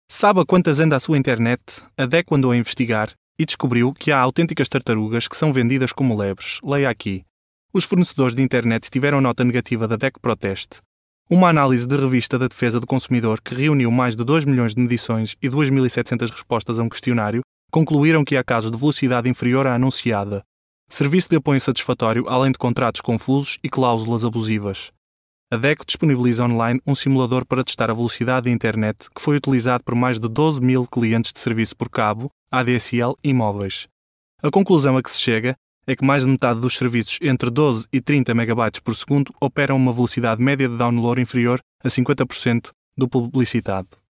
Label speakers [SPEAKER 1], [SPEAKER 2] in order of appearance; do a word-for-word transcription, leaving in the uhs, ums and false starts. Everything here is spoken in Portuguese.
[SPEAKER 1] Sabe a quantas anda a sua internet? A D E C andou a investigar e descobriu que há autênticas tartarugas que são vendidas como lebres. Leia aqui. Os fornecedores de internet tiveram nota negativa da D E C Proteste. Uma análise de revista da Defesa do Consumidor que reuniu mais de dois milhões de medições e duas mil e setecentas respostas a um questionário concluíram que há casos de velocidade inferior à anunciada, serviço de apoio satisfatório além de contratos confusos e cláusulas abusivas. A D E C disponibiliza online um simulador para testar a velocidade da internet que foi utilizado por mais de doze mil clientes de serviço por cabo, A D S L e móveis. A conclusão a que se chega é que mais de metade dos serviços entre doze e trinta megabytes por segundo operam uma velocidade média de download inferior a cinquenta por cento do publicitado.